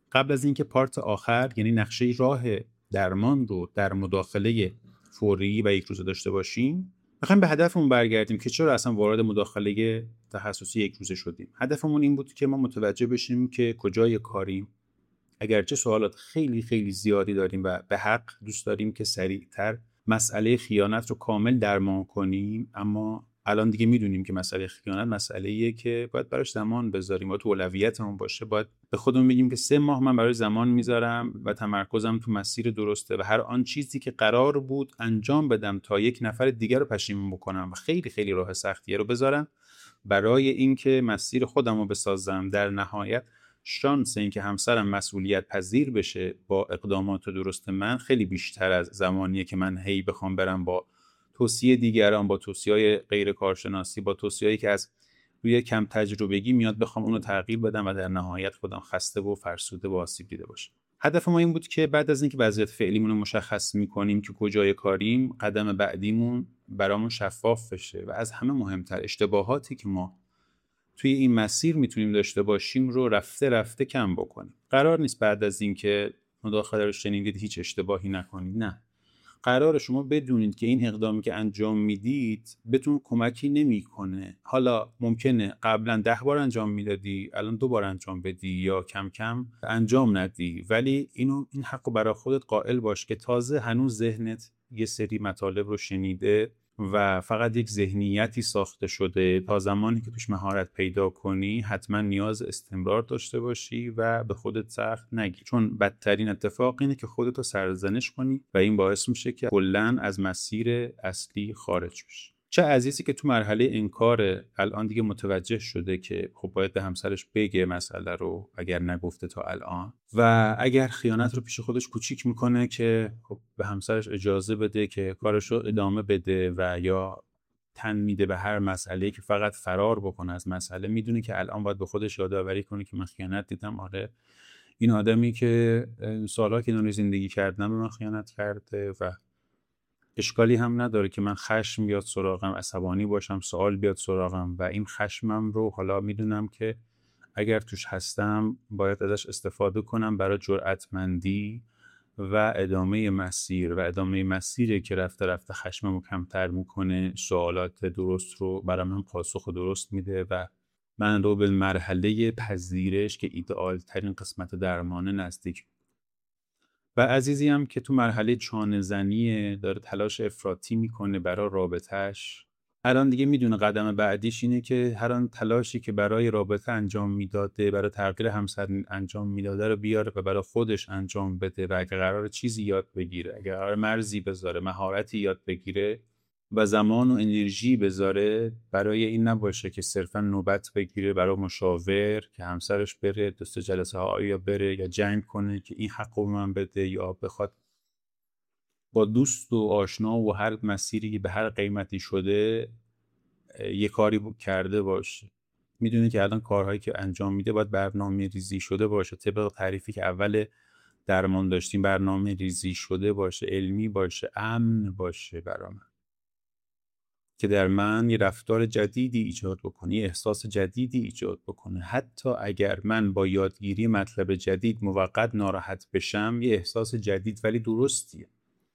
قبل از اینکه پارت آخر یعنی نقشه راه درمان رو در مداخله فوری و یک روزه داشته باشیم، میخوایم به هدفمون برگردیم که چرا اصلا وارد مداخله تخصصی یک روزه شدیم. هدفمون این بود که ما متوجه بشیم که کجای کاریم. اگرچه سوالات خیلی خیلی زیادی داریم و به حق دوست داریم که سریعتر مسئله خیانت رو کامل درمان کنیم، اما الان دیگه میدونیم که مسئله خیانت مسئله‌ایه که باید براش زمان بذاریم و تو اولویتمون باشه. باید به خودمون بگیم که 3 ماه من برای زمان میذارم و تمرکزم تو مسیر درسته و هر آن چیزی که قرار بود انجام بدم تا یک نفر دیگر رو پشیمون بکنم و خیلی خیلی راه سختیه رو بذارم برای اینکه مسیر خودم رو بسازم. در نهایت شانس این که همسرم مسئولیت پذیر بشه با اقدامات درست من خیلی بیشتر از زمانیه که من هی بخوام برم با توصیه دیگران، با توصیه‌های غیر کارشناسی، با توصیه‌ای که از روی کم تجربگی میاد بخوام اونو تغییر بدم و در نهایت خودم خسته و فرسوده و آسیب دیده باشم. هدف ما این بود که بعد از اینکه وضعیت فعلیمون رو مشخص می‌کنیم که کجای کاریم، قدم بعدیمون برامون شفاف بشه و از همه مهمتر اشتباهاتی که ما توی این مسیر میتونیم داشته باشیم رو رفته رفته کم بکنیم. قرار نیست بعد از اینکه مداخله رو شنیدید هیچ اشتباهی نکنید، نه. قرار شما بدونید که این اقدامی که انجام میدید بهتون کمکی نمیکنه. حالا ممکنه قبلا 10 بار انجام میدادی، الان 2 بار انجام بدی یا کم کم انجام ندی، ولی این حقو برای خودت قائل باش که تازه هنوز ذهنت یه سری مطالب رو شنیده و فقط یک ذهنیتی ساخته شده. تا زمانی که توش مهارت پیدا کنی حتما نیاز استمرار داشته باشی و به خودت سخت نگی، چون بدترین اتفاق اینه که خودتو سرزنش کنی و این باعث میشه که کلاً از مسیر اصلی خارج بشی. چه عزیزی که تو مرحله انکار الان دیگه متوجه شده که خب باید به همسرش بگه مسئله رو اگر نگفته تا الان، و اگر خیانت رو پیش خودش کوچیک میکنه که خب به همسرش اجازه بده که کارش رو ادامه بده و یا تن میده به هر مسئله‌ای که فقط فرار بکنه از مسئله. میدونه که الان باید به خودش یادآوری کنه که من خیانت دیدم، آره این آدمی که سالها کنار زندگی کردم به من خیانت کرده و اشکالی هم نداره که من خشم بیاد سراغم، عصبانی باشم، سوال بیاد سراغم و این خشمم رو حالا میدونم که اگر توش هستم باید ازش استفاده کنم برای جرأتمندی و ادامه مسیر و ادامه مسیری که رفته رفته خشممو کمتر میکنه، سوالات درست رو برای من پاسخ درست میده و من رو به مرحله پذیرش که ایدئال ترین قسمت درمانه نزدیک. و عزیزی هم که تو مرحله چانه زنیه، داره تلاش افراطی میکنه برای رابطهش، الان دیگه میدونه قدم بعدیش اینه که هر آن تلاشی که برای رابطه انجام میداده، برای تغییر همسر انجام میداده رو بیاره و برای خودش انجام بده و اگه قرار چیزی یاد بگیره، اگه قرار مرزی بذاره، مهارتی یاد بگیره و زمان و انرژی بذاره، برای این نباشه که صرفا نوبت بگیره برای مشاور که همسرش بره 2 جلسه ها یا بره یا جنگ کنه که این حقو من بده، یا بخواد با دوست و آشنا و هر مسیری به هر قیمتی شده یه کاری کرده باشه. میدونه که الان کارهایی که انجام میده باید برنامه ریزی شده باشه، طبق تعریفی که اول درمان داشتیم برنامه ریزی شده باشه، علمی باشه، امن باشه برای من، که در من یه رفتار جدیدی ایجاد بکنه، یه احساس جدیدی ایجاد بکنه. حتی اگر من با یادگیری مطلب جدید موقت ناراحت بشم، یه احساس جدید ولی درستیه.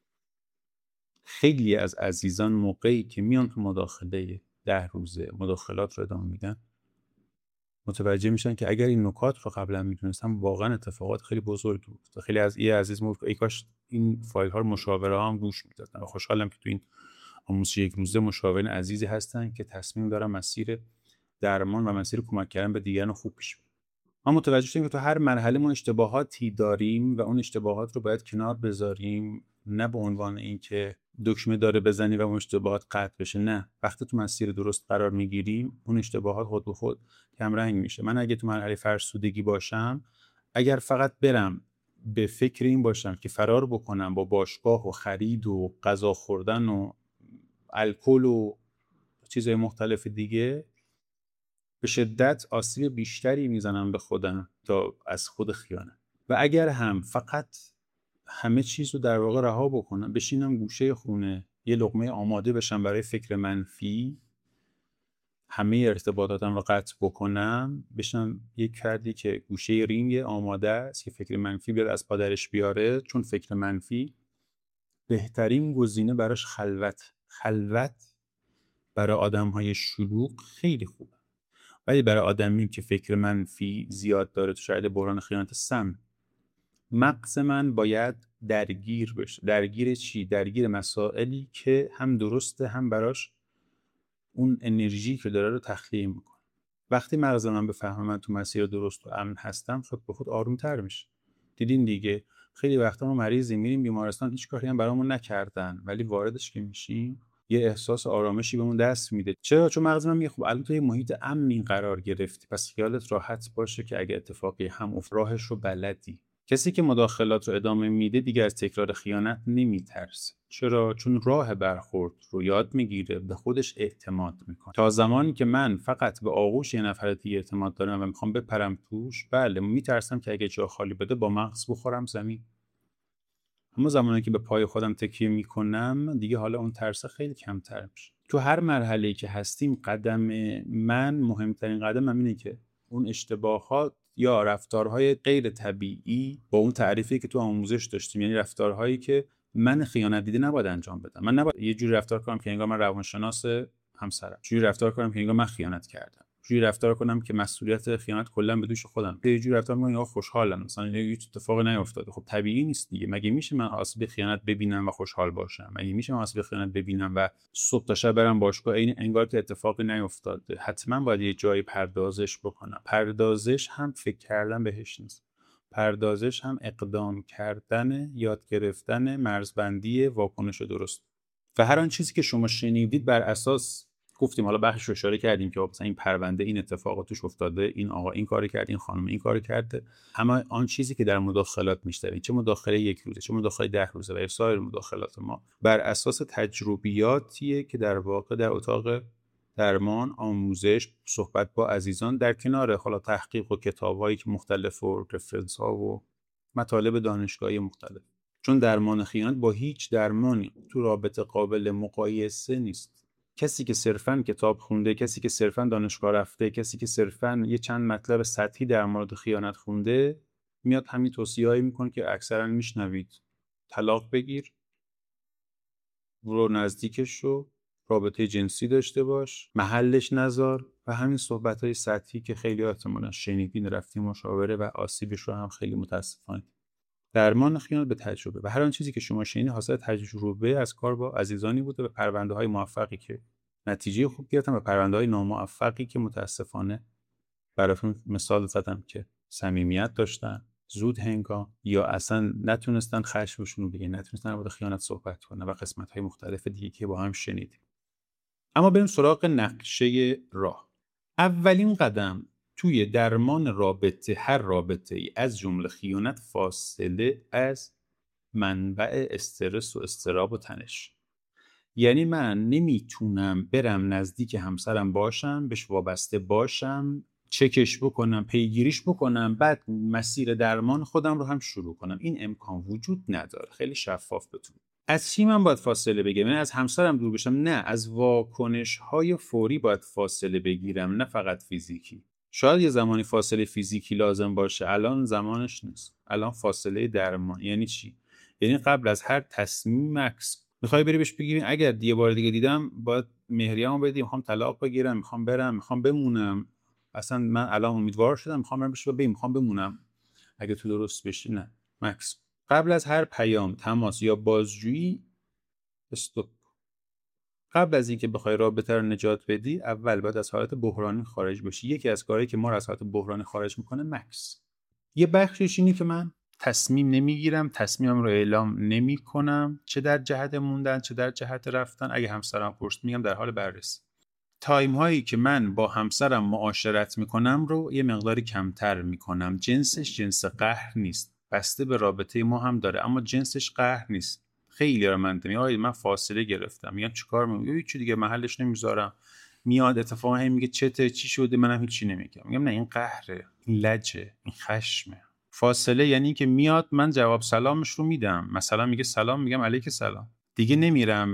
خیلی از عزیزان موقعی که میان تو مداخله 10 روزه مداخلات رو ادامه میدن، متوجه میشن که اگر این نکات رو قبلا میدونستم واقعا اتفاقات خیلی بزرگی بود. خیلی از این عزیز میگفت ای کاش این فایل ها رو مشاوره ها هم گوش میدادن. خوشحالم که تو این آموزش 1 روزه مشاورین عزیزی هستن که تصمیم دارن مسیر درمان و مسیر کمک کردن به دیگران خوب پیش بره. ما متوجه شدیم که تو هر مرحله ما اشتباهاتی داریم و اون اشتباهات رو باید کنار بذاریم، نه به عنوان اینکه دکمه داره بزنی و اون اشتباهات قطع بشه، نه. وقتی تو مسیر درست قرار میگیریم اون اشتباهات خود به خود کم رنگ میشه. من اگه تو مرحله فرسودگی باشم، اگر فقط برم به فکر این باشم که فرار بکنم با باشگاه و خرید و غذا خوردن و الکل و چیزهای مختلف دیگه، به شدت آسیب بیشتری میزنم به خودم تا از خود خیانت. و اگر هم فقط همه چیز رو در واقع رها بکنم، بشینم گوشه خونه یه لقمه آماده بشم برای فکر منفی، همه ارتباطاتم رو قطع بکنم، بشم یک فردی که گوشه رینگ آماده است که فکر منفی بیاد از پادرش بیاره، چون فکر منفی بهترین گزینه براش خلوت برای آدم‌های شلوغ خیلی خوبه، ولی برای آدمی که فکر منفی زیاد داره تو شاید بحران خیانت سم، مغز من باید درگیر بشه. درگیر چی؟ درگیر مسائلی که هم درسته هم براش اون انرژی که داره رو تخلیه میکنه. وقتی مغز من بفهمه من تو مسیر درست و امن هستم، خود به خود آرومتر میشه. دیدین دیگه خیلی وقتا ما مریضی میریم بیمارستان، هیچ کاری هم برامون نکردن، ولی واردش که میشیم یه احساس آرامشی بهمون دست میده. چرا؟ چون مغز من میگه خب الان تو یه محیط امنی قرار گرفتی، پس خیالت راحت باشه که اگه اتفاقی هم افتاد راهش رو بلدی. کسی که مداخلات رو ادامه میده دیگه از تکرار خیانت نمیترسه. چرا؟ چون راه برخورد رو یاد میگیره، به خودش اعتماد میکنه. تا زمانی که من فقط به آغوش یه نفر دیگه اعتماد دارم و میخوام بپرم توش، بله میترسم که اگه جا خالی بده با مغز بخورم زمین. اما زمانی که به پای خودم تکیه میکنم دیگه حالا اون ترس خیلی کمتر میشه. تو هر مرحله‌ای که هستیم قدم من، مهمترین قدمم اینه که اون اشتباهات یا رفتارهای غیر طبیعی با اون تعریفی که تو آموزش داشتیم، یعنی رفتارهایی که من خیانت دیده نباید انجام بدم. من نباید یه جوری رفتار کنم که انگار من روانشناس همسرم، جوری رفتار کنم که انگار من خیانت کردم، جوری رفتار کنم که مسئولیت خیانت کلا به دوش خودم. یه جوری رفتار می‌کنم یا خوشحالم، مثلا هیچ اتفاقی نیفتاده. خب طبیعی نیست دیگه. مگه میشه من آسیب خیانت ببینم و خوشحال باشم؟ مگه میشه من آسیب خیانت ببینم و صبح تا شب برم باشگاه این انگار که اتفاقی نیفتاده؟ حتما باید یه جایی پردازش بکنم. پردازش هم فکر کردن بهش نیست. پردازش هم اقدام کردن، یاد گرفتن مرزبندی واکنش درست. و هر آن چیزی که شما شنیدید بر اساس گفتیم، حالا بخش رو اشاره کردیم که مثلا این پرونده این اتفاقات توش افتاده، این آقا این کارو کرد، این خانم این کارو کرده، اما آن چیزی که در مداخلات میشنوید، چه مداخله یک روزه چه مداخله 10 روزه و سایر مداخلات ما، بر اساس تجربیاتیه که در واقع در اتاق درمان، آموزش، صحبت با عزیزان، در کنار حالا تحقیق و کتاب‌هایی که مختلف و رفرنس‌ها و مطالب دانشگاهی مختلف. چون درمان خیانت با هیچ درمانی تو رابطه قابل مقایسه نیست. کسی که صرفاً کتاب خونده، کسی که صرفاً دانشگاه رفته، کسی که صرفاً یه چند مطلب سطحی در مورد خیانت خونده، میاد همین توصیه‌هایی میکنه که اکثراً میشنوید: طلاق بگیر، برو نزدیکش شو، رابطه جنسی داشته باش، محلش نذار، و همین صحبت‌های سطحی که خیلی احتمالاً شنیدین، رفتیم مشاوره و آسیبش رو هم خیلی متاسفانه. درمان خیانت به تجربه و هر آن چیزی که شما شنیدید حاصل تجربه از کار با عزیزانی بوده و پرونده‌های موفقی که نتیجه خوب گرفتن و پرونده‌های ناموفقی که متاسفانه براتون مثال زدم که صمیمیت داشتن، زود هنگام، یا اصلا نتونستن خشمشون رو بگن، نتونستن در مورد خیانت صحبت کنن و قسمت‌های مختلف دیگه که با هم شنیدیم. اما بریم سراغ نقشه راه. اولین قدم توی درمان رابطه، هر رابطه ای از جمله خیانت، فاصله از منبع استرس و اضطراب و تنش. یعنی من نمیتونم برم نزدیک همسرم باشم، بهش وابسته باشم، چکش بکنم، پیگیریش بکنم، بعد مسیر درمان خودم رو هم شروع کنم. این امکان وجود نداره. خیلی شفاف بتون. از چی من باید فاصله بگیرم؟ یعنی از همسرم دور بشم؟ نه، از واکنش‌های فوری باید فاصله بگیرم، نه فقط فیزیکی. شاید یه زمانی فاصله فیزیکی لازم باشه، الان زمانش نیست. الان فاصله درمان. یعنی چی؟ یعنی قبل از هر تصمیم مکس میخوای بری بهش بگی اگر یه بار دیگه دیدم باید مهریه‌مو بدی، میخوام طلاق بگیرم، میخوام برم، میخوام بمونم، اصلا من الان امیدوار شدم میخوام برم بهش بگم میخوام بمونم، اگه تو درست بشی. نه، مکس قبل از هر پیام، تماس یا بازجویی استاپ. قبل از اینکه بخوای رابطه رو نجات بدی، اول باید از حالت بحرانی خارج بشی. یکی از کارهایی که ما رو از حالت بحرانی خارج میکنه مکس. یه بخشش اینه که من تصمیم نمیگیرم، تصمیمم رو اعلام نمی کنم، چه در جهت موندن چه در جهت رفتن. اگه همسرم پرسید میگم در حال بررسی. تایم هایی که من با همسرم معاشرت میکنم رو یه مقداری کمتر میکنم. جنسش جنس قهر نیست، بسته به رابطه ما هم داره، اما جنسش قهر نیست. خیلی رو من فاصله گرفتم، میگم چیکار میکنم؟ هیچ دیگه، محلش نمیذارم. میاد اتفاقا میگه چی شده، منم هیچی نمیگم. میگم نه، این قهره، این لجه، این خشمه. فاصله یعنی که میاد، من جواب سلامش رو میدم، مثلا میگه سلام، میگم علیک سلام. دیگه نمیرم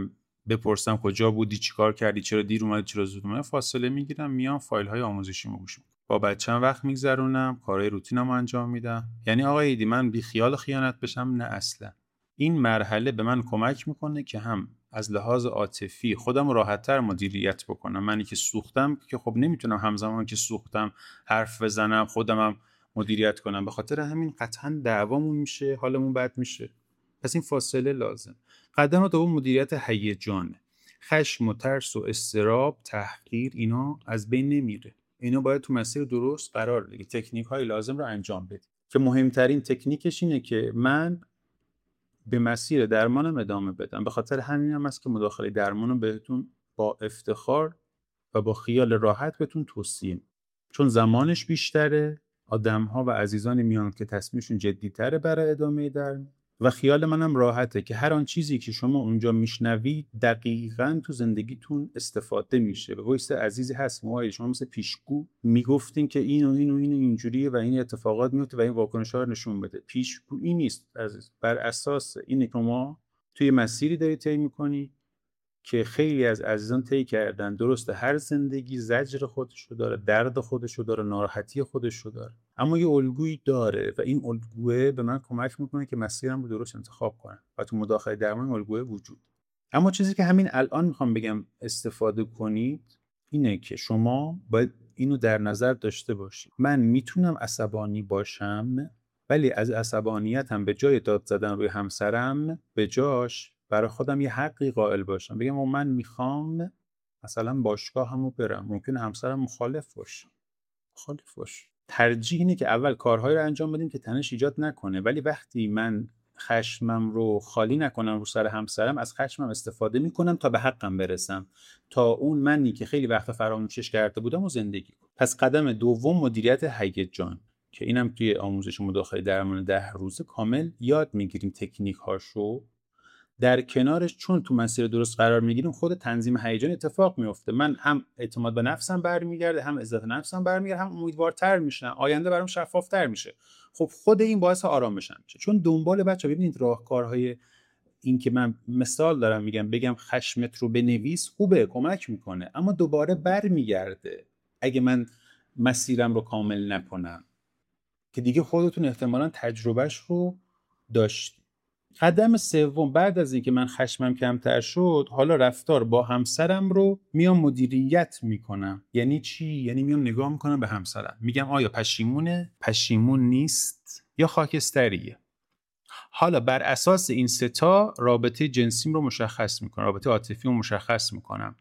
بپرسم کجا بودی، چیکار کردی، چرا دیر اومدی، چرا زود اومدی، فاصله میگیرم میام فایل‌های آموزشیمو گوش میدم، با بچه‌م وقت میگذرونم، کارهای روتینمو انجام میدم. یعنی آقا ایدی من بی خیال خیانت بشم؟ نه اصلا. این مرحله به من کمک میکنه که هم از لحاظ عاطفی خودم رو راحت‌تر مدیریت بکنم. منی که سوختم که خب نمیتونم همزمان که سوختم حرف بزنم، خودمم مدیریت کنم، به خاطر همین قطعا دعوامون میشه، حالمون بد میشه. پس این فاصله لازم. قدم دوم مدیریت هیجانه. خشم و ترس و اضطراب، تحقیر، اینا از بین نمیره. اینا باید تو مسیر درست قرار بگیره. تکنیک‌های لازم رو انجام بدید که مهمترین تکنیکش اینه که من به مسیر درمانم ادامه بدم. به خاطر همین هم است که مداخله درمانو بهتون با افتخار و با خیال راحت بهتون توصیه می‌کنم. چون زمانش بیشتره، آدم‌ها و عزیزانی میان که تصمیمشون جدی‌تره برای ادامه درمان و خیال منم راحته که هر آن چیزی که شما اونجا میشنوید دقیقاً تو زندگیتون استفاده میشه. به وایس عزیزی هست موهای شما مثل پیشگو میگفتین که این و این و این اینجوریه و این اتفاقات میفته و این واکنش‌ها رو نشون بده. پیشگویی نیست عزیز، بر اساس اینه که ما توی مسیری داری طی می‌کنی که خیلی از عزیزان طی کردن. درسته هر زندگی زجر خودشو داره، درد خودشو داره، ناراحتی خودشو داره، اما یه الگویی داره و این الگوه به من کمک میکنه که مسیرم رو درست انتخاب کنم و تو مداخله درمان الگوه وجود. اما چیزی که همین الان میخوام بگم استفاده کنید اینه که شما باید اینو در نظر داشته باشید. من میتونم عصبانی باشم، ولی از عصبانیتم به جای داد زدن روی همسرم به جاش برای خودم یه حقی قائل باشم، بگم من میخوام مثلا باشگاه همو برم. ممکنه همسرم مخالف باشه. ترجیح اینه که اول کارهایی رو انجام بدیم که تنش ایجاد نکنه، ولی وقتی من خشمم رو خالی نکنم رو سر همسرم، از خشمم استفاده میکنم تا به حقم برسم، تا اون منی که خیلی وقت فراموشش کرده بودم و زندگی کنم. پس قدم دوم مدیریت هیجان که اینم توی آموزش مداخله درمان 10 روزه کامل یاد میگیریم تکنیک هاشو. در کنارش چون تو مسیر درست قرار میگیریم خود تنظیم هیجان اتفاق میفته. من هم اعتماد به نفسم برمیگرده، هم عزت نفسم برمیگرده، هم امیدوارتر میشم، آینده برام شفافتر میشه. خب خود این باعث آرامشم میشه. چون دنبال بچه‌ها ببینید راهکارهای این که من مثال دارم میگم، بگم خشمت رو بنویس خوبه، کمک میکنه، اما دوباره برمیگرده اگه من مسیرم رو کامل نکنم، که دیگه خودتون احتمالاً تجربهش رو داشتید. قدم سوم بعد از اینکه من خشمم کمتر شد، حالا رفتار با همسرم رو میام مدیریت میکنم. یعنی چی؟ یعنی میام نگاه میکنم به همسرم، میگم آیا پشیمونه؟ پشیمون نیست؟ یا خاکستریه؟ حالا بر اساس این ستا رابطه جنسیم رو مشخص میکنم، رابطه عاطفی رو مشخص میکنم.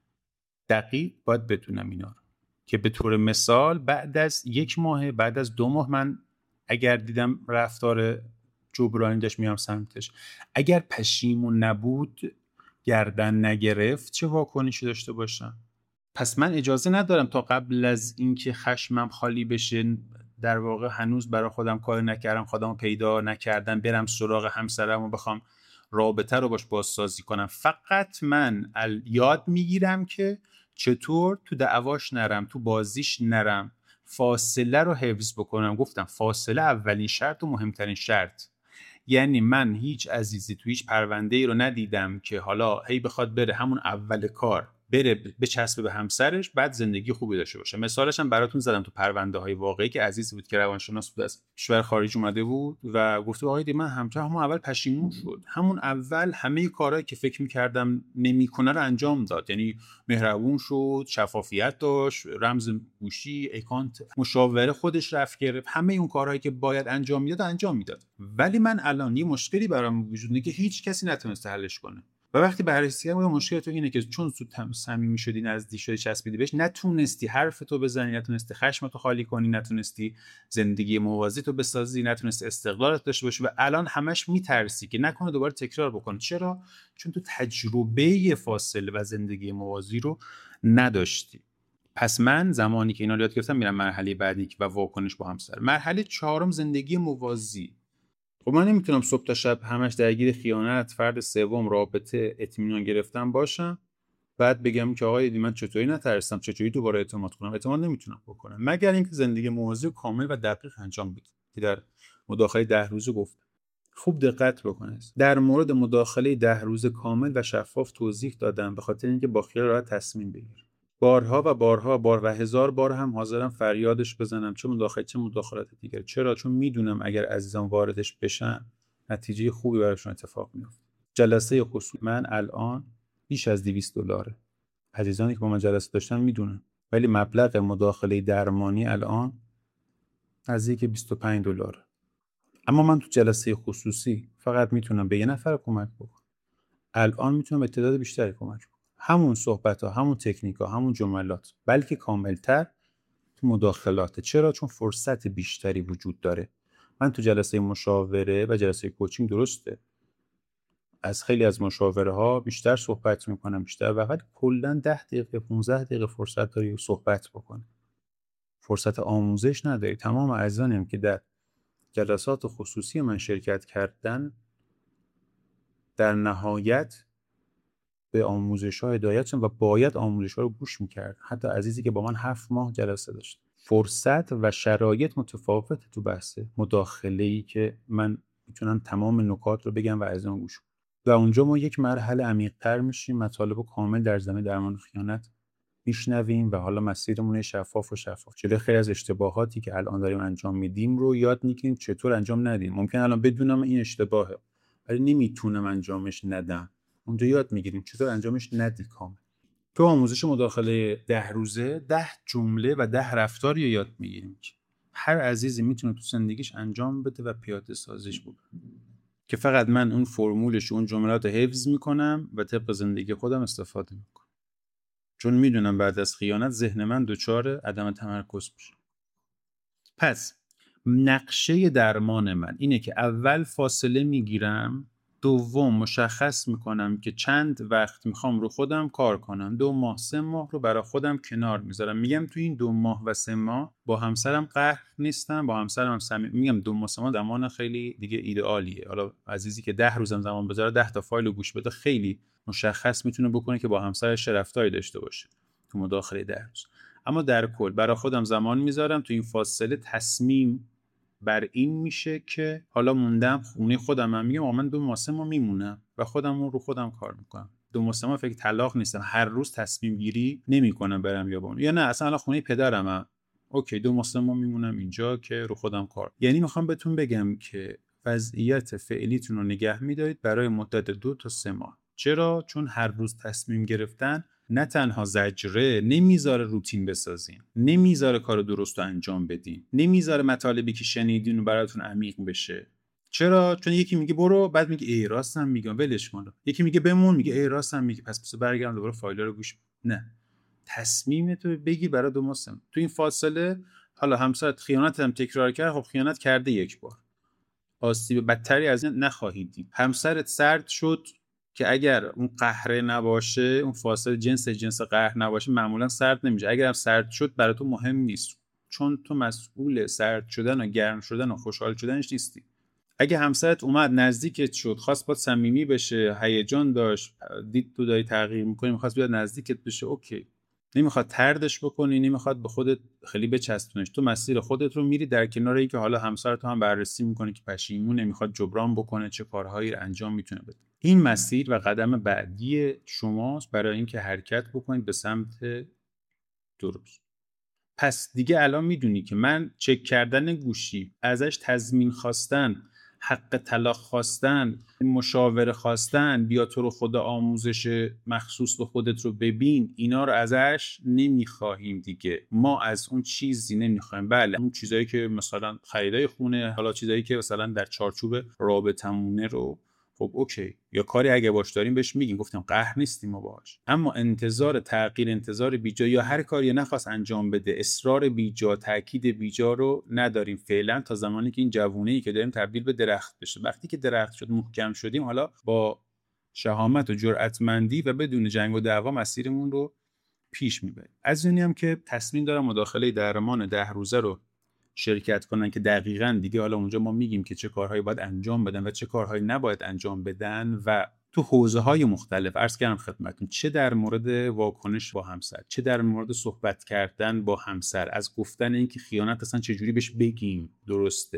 دقیق باید بدونم اینا رو که به طور مثال بعد از 1 ماه، بعد از 2 ماه من اگر دیدم رفتار جبرانی داشت میام سمتش، اگر پشیمون نبود، گردن نگرفت، چه واکنشی داشته باشم؟ پس من اجازه ندارم تا قبل از اینکه خشمم خالی بشه، در واقع هنوز برای خودم کار نکردم، خودمو پیدا نکردم، برم سراغ همسرم و بخوام رابطه رو باش بازسازی کنم. فقط من یاد میگیرم که چطور تو دعواش نرم، تو بازیش نرم، فاصله رو حفظ بکنم. گفتم فاصله اولین شرط و مهمترین شرط. یعنی من هیچ عزیزی تو هیچ پرونده‌ای رو ندیدم که حالا هی بخواد بره همون اول کار بره بچسبه به همسرش بعد زندگی خوبی داشته باشه. مثالش هم براتون زدم تو پرونده‌های واقعی که عزیزی بود که روانشناس بود، از کشور خارج اومده بود و گفته آقای من همون اول پشیمون شد، همون اول همه کارهایی که فکر می‌کردم نمی‌کنه رو انجام داد. یعنی مهربون شد، شفافیت داشت، رمز گوشی، اکانت مشاوره خودش رفت گرفت، همه اون کارهایی که باید انجام میداد انجام میداد. ولی من الان یه مشکلی برام وجود داره که هیچ کسی نتونسته حلش کنه. و وقتی بررسی کردم مشکل تو اینه که چون زود صمیمی شدی، نزدیک شدی، چسبیدی بهش، نتونستی حرفتو بزنی، نتونستی خشمتو خالی کنی، نتونستی زندگی موازی تو بسازی، نتونستی استقلالت داشته باشی و الان همش میترسی که نکنه دوباره تکرار بکنه. چرا؟ چون تو تجربه فاصله و زندگی موازی رو نداشتی. پس من زمانی که اینا رو یاد گرفتم میرم مرحله بعدی و واکنش با همسر. مرحله 4 زندگی موازی. خب من نمیتونم صبح تا شب همش درگیر خیانت، فرد سوم، رابطه، اطمینان گرفتن باشم بعد بگم که آقای من چطوری نترسم، چطوری دوباره اعتماد کنم. اعتماد نمیتونم بکنم مگر اینکه زندگی موازی کامل و دقیق انجام بدم که در مداخله 10 روزه گفتم. خوب دقت بکنید. در مورد مداخله 10 روز کامل و شفاف توضیح دادم به خاطر اینکه با خیال راحت تصمیم بگیر. بارها و هزار بار هم حاضرم فریادش بزنم چه مداخلات دیگر. چرا؟ چون میدونم اگر عزیزان واردش بشن نتیجه خوبی براشون اتفاق میفته. جلسه خصوصی من الان بیش از $200. عزیزانی که با من جلسه داشتن میدونن. ولی مبلغ مداخله درمانی الان نزدیک $25. اما من تو جلسه خصوصی فقط میتونم به یه نفر کمک بکنم. الان میتونم به تعداد بیشتری کمک بکنم. همون صحبت ها، همون تکنیک ها، همون جملات، بلکه کاملتر تو مداخلات. چرا؟ چون فرصت بیشتری وجود داره. من تو جلسه مشاوره و جلسه کوچینگ درسته از خیلی از مشاوره ها بیشتر صحبت میکنم، بیشتر ولی کلا 10 دقیقه 15 دقیقه فرصت داری صحبت بکنی. فرصت آموزش نداری. تمام عزیزانی هم که در جلسات خصوصی من شرکت کردن در نهایت به آموزش‌ها هدایت شدن و باید آموزش‌ها رو گوش می‌کرد. حتی عزیزی که با من 7 ماه جلسه داشت. فرصت و شرایط متفاوته تو بحث مداخله‌ای که من میتونم تمام نکات رو بگم و عزیزان گوش کنن. و اونجا ما یک مرحله عمیق‌تر میشیم، مطالب کامل در زمینه درمان خیانت میشنویم و حالا مسیرمون شفاف. جلوی خیلی از اشتباهاتی که الان داریم انجام میدیم رو یاد میگیریم چطور انجام ندیم. ممکن الان بدونم این اشتباهه ولی نمیتونم انجامش ندم. اونجا یاد میگیریم چطور انجامش ندی کامل. تو آموزش مداخله 10 روزه 10 جمله و 10 رفتاری رو یاد میگیریم که هر عزیزی میتونه تو زندگیش انجام بده و پیاده سازیش بکنه. که فقط من اون فرمولش اون جملات حفظ میکنم و طبق زندگی خودم استفاده میکنم. چون میدونم بعد از خیانت ذهن من دچار عدم تمرکز میشه. پس نقشه درمان من اینه که اول فاصله میگیرم، دوم مشخص میکنم که چند وقت میخوام رو خودم کار کنم، 2 ماه 3 ماه رو برای خودم کنار میذارم. میگم تو این 2 ماه و 3 ماه با همسرم قهر نیستم، با همسرم میگم 2 ماه 3 ماه زمان خیلی دیگه ایدئالیه. حالا عزیزی که 10 روزم زمان بذاره 10 تا فایل رو گوش بده خیلی مشخص میتونه بکنه که با همسرش چه رفتاری داشته باشه تو مداخله 10 روز. اما در کل برای خودم زمان میذارم. تو این فاصله تصمیم بر این میشه که حالا موندم خونه خودم، من میگم من 2 ماه 3 ماه میمونم و خودم رو خودم کار میکنم. 2 ماه 3 ماه فکر طلاق نیستم، هر روز تصمیم گیری نمیکنم برم یابان یا نه اصلا الان خونه پدرمم، اوکی 2 ماه 3 ماه میمونم اینجا که رو خودم کار. یعنی میخوام بهتون بگم که وضعیت فعلیتون رو نگه میدارید برای مدت 2 تا 3 ماه. چرا؟ چون هر روز تصمیم گرفتن نه تنها زجره، نمیذاره روتین بسازین، نمیذاره کار درست رو انجام بدین، نمیذاره مطالبی که شنیدین رو براتون عمیق بشه. چرا؟ چون یکی میگه برو، بعد میگه ای راستم میگم ولش کن. یکی میگه بمون، میگه ای راستم میگه پس برگردم دوباره فایل رو گوش. نه، تصمیمتو بگیر برای 2 ماه. تو این فاصله حالا همسرت خیانت هم تکرار کرد، خب خیانت کرده یک بار، آسیب بدتری از این نخواهید دید. همسرت سرد شد که اگر اون قهره نباشه، اون فاصله جنس قهر نباشه معمولا سرد نمیشه. اگر هم سرد شد برای تو مهم نیست، چون تو مسئول سرد شدن و گرم شدن و خوشحال شدنش نیستی. اگه همسرت اومد نزدیکت شد، خواست باهات صمیمی بشه، هیجان داشت، دید تو داری تغییر می‌کنی، می‌خواست بیاد نزدیکت بشه، اوکی. نمیخواد طردش بکنی، نمیخواد به خودت خیلی بچسبونش. تو مسیر خودت رو میری، در کنار اینکه حالا همسرت هم بررسی میکنه که پشیمونه، میخواد جبران بکنه، چه کارهایی رو انجام میتونه بده. این مسیر و قدم بعدی شماست برای اینکه حرکت بکنید به سمت درست. پس دیگه الان میدونی که من چک کردن گوشی، ازش تضمین خواستن، حق طلاق خواستن، مشاوره خواستن، بیا تو رو خدا آموزش مخصوص به خودت رو ببین، اینا رو ازش نمیخواهیم دیگه. ما از اون چیزی نمیخوایم. بله اون چیزایی که مثلا خریدای خونه، حالا چیزایی که مثلا در چارچوب رابطمونه رو خب اوکی، یا کاری اگه باش داریم بهش میگیم، گفتم قهر نیستیم ما باش. اما انتظار تغییر، انتظار بیجا یا هر کاری نخواست انجام بده، اصرار بیجا، تاکید بیجا رو نداریم فعلا تا زمانی که این جوونه‌ای که داریم تبدیل به درخت بشه. وقتی که درخت شد، محکم شدیم، حالا با شهامت و جرأتمندی و بدون جنگ و دعوا مسیرمون رو پیش میبریم. از اونی هم که تصمیم دارم مداخله درمان 10 روزه رو شرکت کنن که دقیقاً دیگه حالا اونجا ما میگیم که چه کارهایی باید انجام بدن و چه کارهایی نباید انجام بدن و تو حوزه‌های مختلف. عرض کردم خدمتتون، چه در مورد واکنش با همسر، چه در مورد صحبت کردن با همسر، از گفتن اینکه خیانت اصلا چجوری بهش بگیم درسته،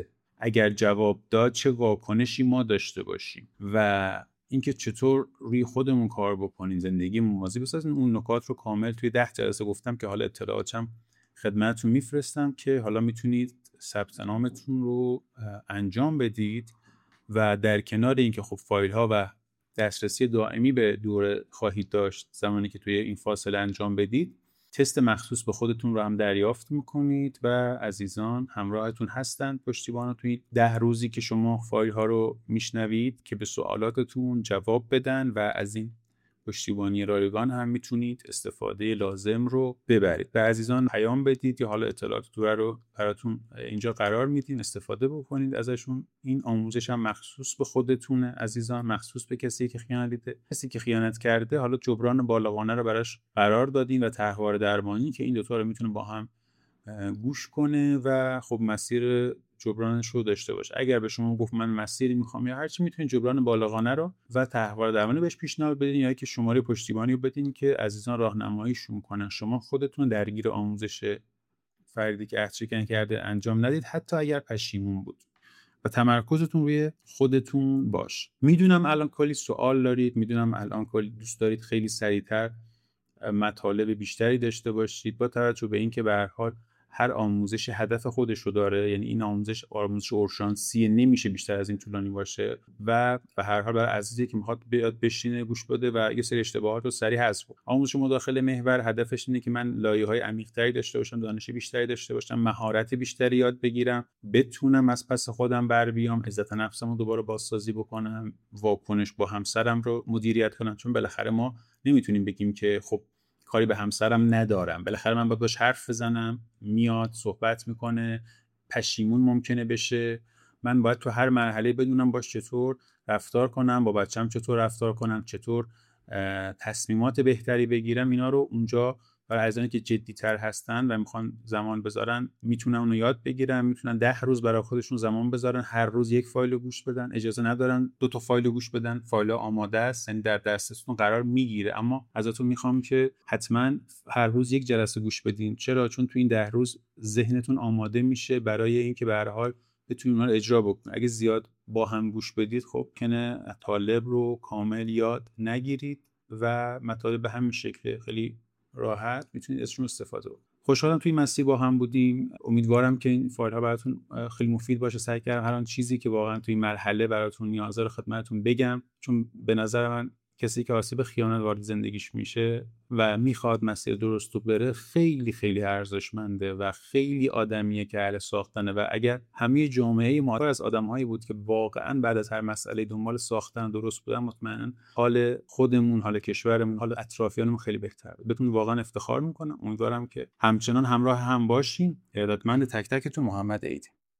اگر جواب داد چه واکنشی ما داشته باشیم و اینکه چطور روی خودمون کار بکنیم، زندگی موازی بسازیم. اون نکات رو کامل توی 10 جلسه گفتم که حالا اطلاعاتم خدمتتون میفرستم که حالا میتونید ثبت نامتون رو انجام بدید و در کنار اینکه خب فایل ها و دسترسی دائمی به دوره خواهید داشت زمانی که توی این فاصله انجام بدید، تست مخصوص به خودتون رو هم دریافت میکنید و عزیزان همراهتون هستند پشتیبان توی 10 روزی که شما فایل ها رو میشنوید که به سوالاتتون جواب بدن و از این پشتیبانی رایگان هم میتونید استفاده لازم رو ببرید. به عزیزان پیام بدید یا حالا اطلاعات دوره رو براتون اینجا قرار میدین، استفاده بکنید ازشون. این آموزش هم مخصوص به خودتونه عزیزان، مخصوص به کسی که خیانت دیده، کسی که خیانت کرده. حالا جبران بالغانه رو براش قرار دادین و طرحواره درمانی که این دوتا رو میتونه با هم گوش کنه و خب مسیر جبرانش رو داشته باشه. اگر به شما گفت من مسیری میخوام یا هرچی، میتونید جبران بالغانه رو و طرحواره درمانی بهش پیشنهاد بدین یا که شماره پشتیبانی رو بدین که عزیزان راهنماییشون کنن. شما خودتون درگیر آموزش فردی که عهدشکن کرده انجام ندید، حتی اگر پشیمون بود، و تمرکزتون روی خودتون باش. میدونم الان کلی سوال دارید، میدونم الان کلی دوست دارید خیلی سریعتر مطالب بیشتری داشته باشید، با توجه به اینکه به هر حال هر آموزش هدف خودش رو داره. یعنی این آموزش اورشانسی نمیشه بیشتر از این طولانی باشه و به هر حال برای عزیزی که میخواد بیاد بشینه گوش بده و یه سری اشتباهات رو سریع حذف کنه. آموزش مداخله محور هدفش اینه که من لایه‌های عمیق‌تری داشته باشم، دانش بیشتری داشته باشم، مهارت بیشتری یاد بگیرم، بتونم از پس خودم بر بیام، عزت نفسمو دوباره بازسازی بکنم، واکنش با همسرم رو مدیریت کنم. چون بالاخره ما نمیتونیم بگیم که خب کاری به همسرم ندارم، بالاخره من باید باش حرف بزنم، میاد صحبت میکنه، پشیمون ممکنه بشه، من باید تو هر مرحله بدونم باش چطور رفتار کنم، با بچم چطور رفتار کنم، چطور تصمیمات بهتری بگیرم. اینا رو اونجا برای عزیزانی که جدی‌تر هستن و میخوان زمان بذارن میتونن اونو یاد بگیرن، میتونن 10 روز برای خودشون زمان بذارن، هر روز یک فایل رو گوش بدن، اجازه ندارن 2 تا فایل رو گوش بدن. فایل آماده است، یعنی در دسترستون قرار میگیره، اما ازتون میخوام که حتما هر روز یک جلسه گوش بدین. چرا؟ چون تو این 10 روز ذهنتون آماده میشه برای اینکه به هر حال بتونید اونها رو اجرا بکنید. اگه زیاد با هم گوش بدید خب کنه طالب رو کامل یاد نگیرید و مطالب به همین شکل خیلی راحت میتونید ازشون استفاده کنید. خوشحالم توی مسیر با هم بودیم. امیدوارم که این فایل ها براتون خیلی مفید باشه. سعی کردم هر آن چیزی که واقعا توی مرحله براتون نیازه رو خدمتتون بگم، چون به نظر من کسی که آسیب خیانت وارد زندگیش میشه و میخواد مسیر درست رو بره خیلی خیلی ارزشمنده و خیلی آدمیه که اهل ساختنه. و اگر همه جامعه ما از آدم‌هایی بود که واقعا بعد از هر مسئله دنبال ساختن درست بودن، مطمئنا حال خودمون، حال کشورمون، حال اطرافیانمون خیلی بهتر بود. بهتون واقعا افتخار میکنم. امیدوارم که همچنان همراه هم باشین. ارادتمند تک تکتون، محمد عیدی.